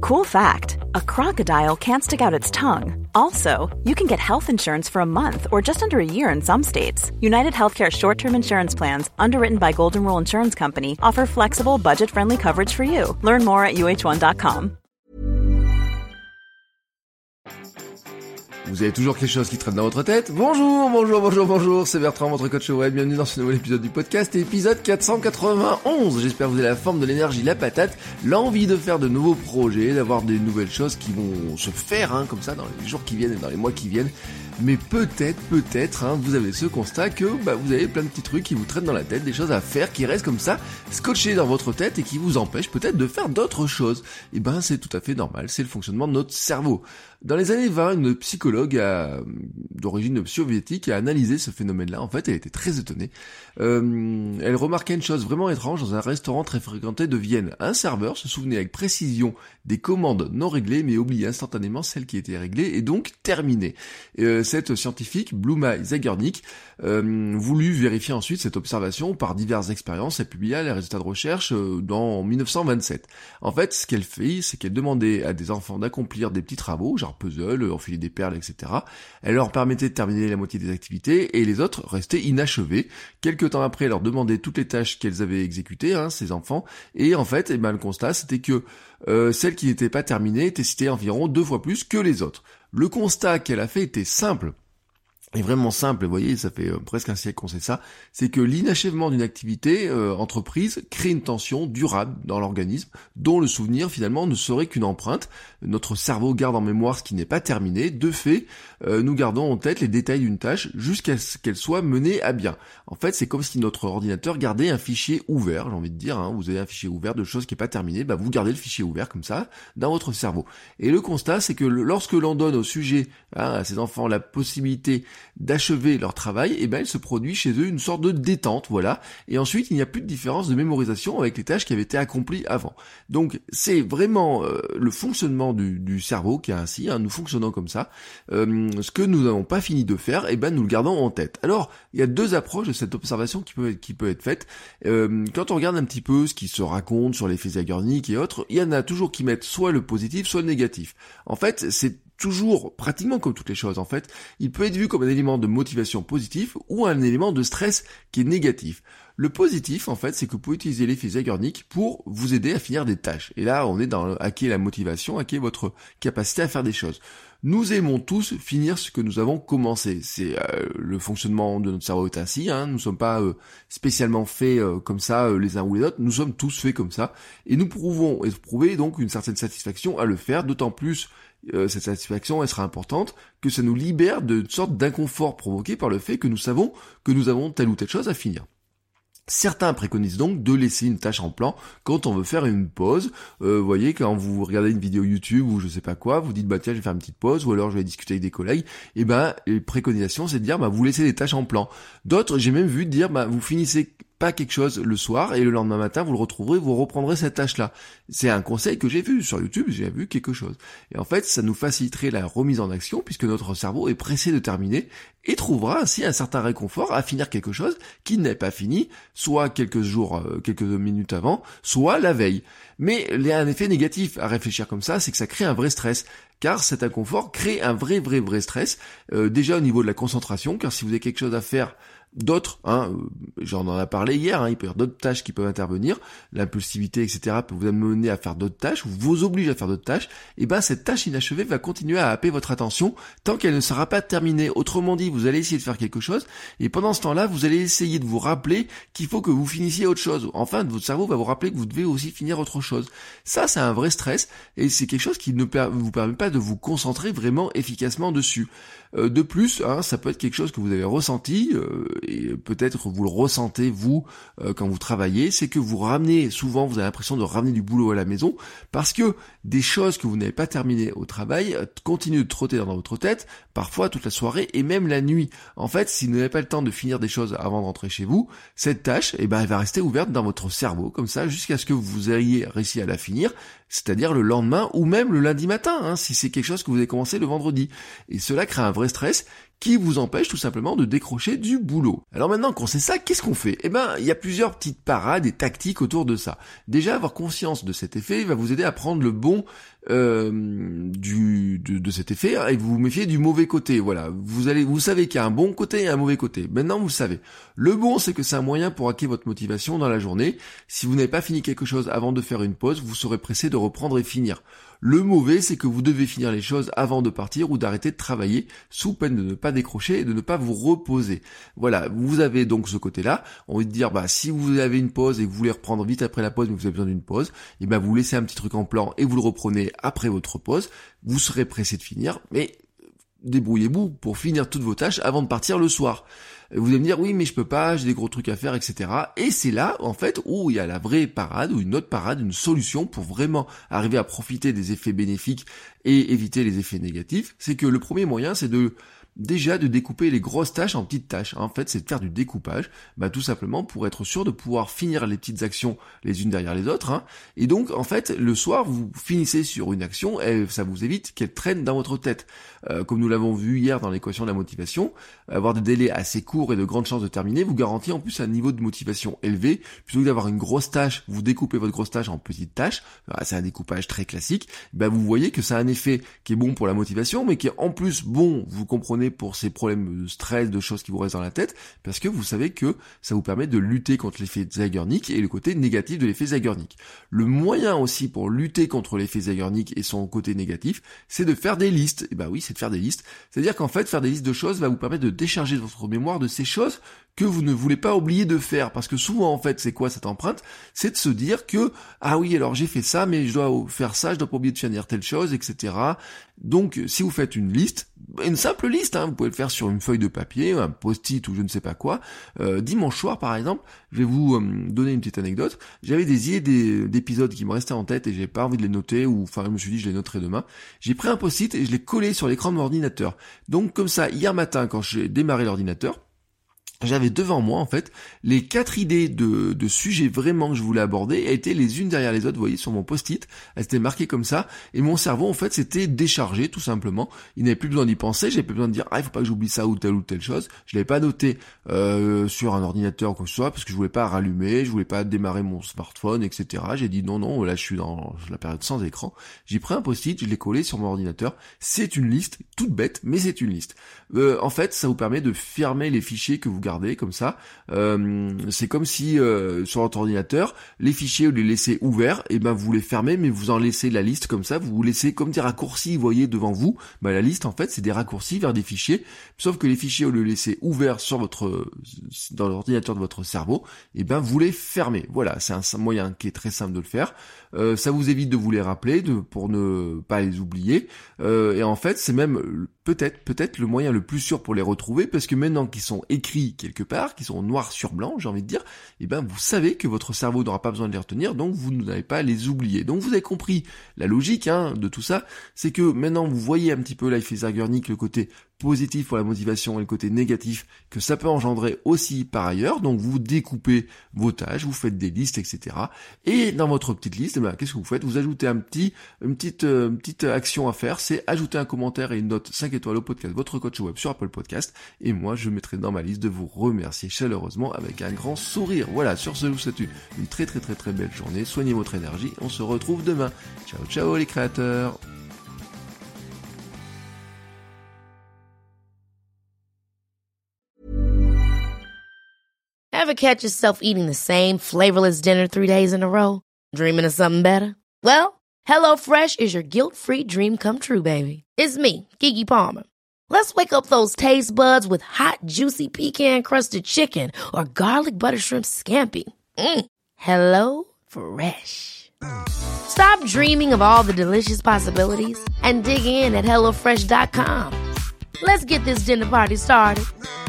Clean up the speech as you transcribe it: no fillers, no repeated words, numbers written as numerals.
Cool fact, a crocodile can't stick out its tongue. Also, you can get health insurance for a month or just under a year in some states. United Healthcare short-term insurance plans, underwritten by Golden Rule Insurance Company, offer flexible, budget-friendly coverage for you. Learn more at uh1.com. Vous avez toujours quelque chose qui traîne dans votre tête? Bonjour, c'est Bertrand, votre coach web. Bienvenue dans ce nouvel épisode du podcast, épisode 491. J'espère que vous avez la forme de l'énergie, la patate, l'envie de faire de nouveaux projets, d'avoir des nouvelles choses qui vont se faire, comme ça, dans les jours qui viennent et dans les mois qui viennent. Mais peut-être, vous avez ce constat que vous avez plein de petits trucs qui vous traînent dans la tête, des choses à faire qui restent comme ça, scotchées dans votre tête et qui vous empêchent peut-être de faire d'autres choses. Et c'est tout à fait normal, c'est le fonctionnement de notre cerveau. Dans les années 20, une psychologue d'origine soviétique a analysé ce phénomène-là. En fait, elle était très étonnée. Elle remarquait une chose vraiment étrange dans un restaurant très fréquenté de Vienne. Un serveur se souvenait avec précision des commandes non réglées, mais oubliait instantanément celles qui étaient réglées et donc terminées. Cette scientifique, Bluma Zagernik, voulut vérifier ensuite cette observation par diverses expériences. Elle publia les résultats de recherche en 1927. En fait, ce qu'elle fait, c'est qu'elle demandait à des enfants d'accomplir des petits travaux, genre puzzle, enfiler des perles, etc. Elle leur permettait de terminer la moitié des activités et les autres restaient inachevés. Quelque temps après, elle leur demandait toutes les tâches qu'elles avaient exécutées, ces enfants, et en fait, le constat, c'était que celles qui n'étaient pas terminées étaient citées environ 2 fois plus que les autres. Le constat qu'elle a fait était simple. Et vraiment simple, vous voyez, ça fait presque un siècle qu'on sait ça, c'est que l'inachèvement d'une activité entreprise crée une tension durable dans l'organisme, dont le souvenir finalement ne serait qu'une empreinte. Notre cerveau garde en mémoire ce qui n'est pas terminé. De fait, nous gardons en tête les détails d'une tâche jusqu'à ce qu'elle soit menée à bien. En fait, c'est comme si notre ordinateur gardait un fichier ouvert, j'ai envie de dire, vous avez un fichier ouvert de choses qui n'est pas terminé, vous gardez le fichier ouvert comme ça dans votre cerveau. Et le constat, c'est que lorsque l'on donne au sujet, à ces enfants, la possibilité d'achever leur travail, il se produit chez eux une sorte de détente, voilà, et ensuite il n'y a plus de différence de mémorisation avec les tâches qui avaient été accomplies avant. Donc c'est vraiment le fonctionnement du cerveau qui est ainsi, nous fonctionnons comme ça, ce que nous n'avons pas fini de faire, nous le gardons en tête. Alors, il y a 2 approches de cette observation qui peut être faite. Quand on regarde un petit peu ce qui se raconte sur l'effet Zagernik et autres, il y en a toujours qui mettent soit le positif, soit le négatif. En fait, c'est toujours, pratiquement comme toutes les choses en fait, il peut être vu comme un élément de motivation positif ou un élément de stress qui est négatif. Le positif, en fait, c'est que vous pouvez utiliser l'effet Zagernik pour vous aider à finir des tâches. Et là, on est dans hacker la motivation, hacker votre capacité à faire des choses. Nous aimons tous finir ce que nous avons commencé. C'est le fonctionnement de notre cerveau est ainsi. Nous ne sommes pas spécialement faits comme ça les uns ou les autres. Nous sommes tous faits comme ça. Et nous pouvons éprouver donc une certaine satisfaction à le faire, d'autant plus cette satisfaction, elle sera importante, que ça nous libère d'une sorte d'inconfort provoqué par le fait que nous savons que nous avons telle ou telle chose à finir. Certains préconisent donc de laisser une tâche en plan quand on veut faire une pause. Vous voyez, quand vous regardez une vidéo YouTube ou je sais pas quoi, vous dites tiens, je vais faire une petite pause ou alors je vais discuter avec des collègues. Les préconisations, c'est de dire vous laissez des tâches en plan. D'autres, j'ai même vu dire vous finissez pas quelque chose le soir et le lendemain matin vous le retrouverez, vous reprendrez cette tâche-là. C'est un conseil que j'ai vu sur YouTube, j'ai vu quelque chose. Et en fait, ça nous faciliterait la remise en action puisque notre cerveau est pressé de terminer et trouvera ainsi un certain réconfort à finir quelque chose qui n'est pas fini, soit quelques jours, quelques minutes avant, soit la veille. Mais il y a un effet négatif à réfléchir comme ça, c'est que ça crée un vrai stress. Car cet inconfort crée un vrai stress, déjà au niveau de la concentration, car si vous avez quelque chose à faire d'autres, j'en en ai parlé hier, il peut y avoir d'autres tâches qui peuvent intervenir, l'impulsivité, etc. peut vous amener à faire d'autres tâches, ou vous oblige à faire d'autres tâches, cette tâche inachevée va continuer à happer votre attention tant qu'elle ne sera pas terminée. Autrement dit, vous allez essayer de faire quelque chose, et pendant ce temps-là, vous allez essayer de vous rappeler qu'il faut que vous finissiez autre chose. Enfin, votre cerveau va vous rappeler que vous devez aussi finir autre chose. Ça, c'est un vrai stress, et c'est quelque chose qui ne vous permet pas de vous concentrer vraiment efficacement dessus. De plus, ça peut être quelque chose que vous avez ressenti, et peut-être vous le ressentez vous quand vous travaillez, c'est que vous ramenez, souvent vous avez l'impression de ramener du boulot à la maison, parce que des choses que vous n'avez pas terminées au travail continuent de trotter dans votre tête, parfois toute la soirée et même la nuit. En fait, si vous n'avez pas le temps de finir des choses avant de rentrer chez vous, cette tâche, elle va rester ouverte dans votre cerveau, comme ça, jusqu'à ce que vous ayez réussi à la finir, c'est-à-dire le lendemain ou même le lundi matin, si c'est quelque chose que vous avez commencé le vendredi. Et cela crée un vrai stress qui vous empêche tout simplement de décrocher du boulot. Alors maintenant qu'on sait ça, qu'est-ce qu'on fait ? Il y a plusieurs petites parades et tactiques autour de ça. Déjà, avoir conscience de cet effet va vous aider à prendre le bon de cet effet et vous vous méfiez du mauvais côté. Voilà, vous savez qu'il y a un bon côté et un mauvais côté. Maintenant, vous le savez. Le bon, c'est que c'est un moyen pour hacker votre motivation dans la journée. Si vous n'avez pas fini quelque chose avant de faire une pause, vous serez pressé de reprendre et finir. Le mauvais, c'est que vous devez finir les choses avant de partir ou d'arrêter de travailler, sous peine de ne pas décrocher et de ne pas vous reposer. Voilà, vous avez donc ce côté-là. On va dire, si vous avez une pause et que vous voulez reprendre vite après la pause, mais que vous avez besoin d'une pause, et vous laissez un petit truc en plan et vous le reprenez après votre pause. Vous serez pressé de finir, mais débrouillez-vous pour finir toutes vos tâches avant de partir le soir. Vous allez me dire, oui, mais je peux pas, j'ai des gros trucs à faire, etc. Et c'est là, en fait, où il y a la vraie parade, ou une autre parade, une solution pour vraiment arriver à profiter des effets bénéfiques et éviter les effets négatifs. C'est que le premier moyen, c'est de découper les grosses tâches en petites tâches. En fait, c'est de faire du découpage, tout simplement pour être sûr de pouvoir finir les petites actions les unes derrière les autres. Et donc, en fait, le soir, vous finissez sur une action et ça vous évite qu'elle traîne dans votre tête. Comme nous l'avons vu hier dans l'équation de la motivation, avoir des délais assez courts et de grandes chances de terminer vous garantit en plus un niveau de motivation élevé. Plutôt que d'avoir une grosse tâche, vous découpez votre grosse tâche en petites tâches. C'est un découpage très classique. Vous voyez que ça a un effet qui est bon pour la motivation, mais qui est en plus bon, vous comprenez, pour ces problèmes de stress, de choses qui vous restent dans la tête, parce que vous savez que ça vous permet de lutter contre l'effet Zeigarnik et le côté négatif de l'effet Zeigarnik. Le moyen aussi pour lutter contre l'effet Zeigarnik et son côté négatif, c'est de faire des listes. Et oui, c'est de faire des listes. C'est-à-dire qu'en fait, faire des listes de choses va vous permettre de décharger votre mémoire de ces choses que vous ne voulez pas oublier de faire. Parce que souvent, en fait, c'est quoi cette empreinte? C'est de se dire que, ah oui, alors j'ai fait ça, mais je dois faire ça, je dois pas oublier de finir telle chose, etc. Donc, si vous faites une liste, une simple liste, vous pouvez le faire sur une feuille de papier, un post-it ou je ne sais pas quoi. Dimanche soir, par exemple, je vais vous donner une petite anecdote. J'avais des idées d'épisodes qui me restaient en tête et j'ai pas envie de les noter, ou enfin, je me suis dit, je les noterai demain. J'ai pris un post-it et je l'ai collé sur l'écran de mon ordinateur. Donc, comme ça, hier matin, quand j'ai démarré l'ordinateur, j'avais devant moi, en fait, les 4 idées de sujets vraiment que je voulais aborder, elles étaient les unes derrière les autres, vous voyez, sur mon post-it, elles étaient marquées comme ça, et mon cerveau, en fait, s'était déchargé, tout simplement. Il n'avait plus besoin d'y penser, j'avais plus besoin de dire, il faut pas que j'oublie ça ou telle chose. Je l'avais pas noté, sur un ordinateur ou quoi que ce soit, parce que je voulais pas rallumer, je voulais pas démarrer mon smartphone, etc. J'ai dit, non, là, je suis dans la période sans écran. J'ai pris un post-it, je l'ai collé sur mon ordinateur. C'est une liste, toute bête, mais c'est une liste. En fait, ça vous permet de fermer les fichiers que vous gardez comme ça. C'est comme si sur votre ordinateur, les fichiers, vous les laissez ouverts, et vous les fermez, mais vous en laissez la liste comme ça, vous laissez comme des raccourcis, vous voyez, devant vous. La liste, en fait, c'est des raccourcis vers des fichiers, sauf que les fichiers, vous les laissez ouverts dans l'ordinateur de votre cerveau, vous les fermez. Voilà, c'est un moyen qui est très simple de le faire. Ça vous évite de vous les rappeler, pour ne pas les oublier. Et en fait, c'est même peut-être le moyen le plus sûr pour les retrouver, parce que maintenant qu'ils sont écrits quelque part, qu'ils sont noir sur blanc, j'ai envie de dire, vous savez que votre cerveau n'aura pas besoin de les retenir, donc vous n'allez pas les oublier. Donc vous avez compris la logique de tout ça, c'est que maintenant vous voyez un petit peu l'effet Zeigarnik, le côté positif pour la motivation et le côté négatif que ça peut engendrer aussi par ailleurs. Donc vous découpez vos tâches, vous faites des listes, etc. Et dans votre petite liste, qu'est-ce que vous faites? Vous ajoutez une petite action à faire, c'est ajouter un commentaire et une note 5 étoiles au podcast Votre Coach Web sur Apple Podcast. Et moi, je mettrai dans ma liste de vous remercier chaleureusement avec un grand sourire. Voilà, sur ce, je vous souhaite une très très très très belle journée. Soignez votre énergie. On se retrouve demain. Ciao ciao les créateurs. Ever catch yourself eating the same flavorless dinner 3 days in a row? Dreaming of something better? Well, HelloFresh is your guilt-free dream come true, baby. It's me, Keke Palmer. Let's wake up those taste buds with hot, juicy pecan-crusted chicken or garlic butter shrimp scampi. Hello Fresh. Stop dreaming of all the delicious possibilities and dig in at HelloFresh.com. Let's get this dinner party started.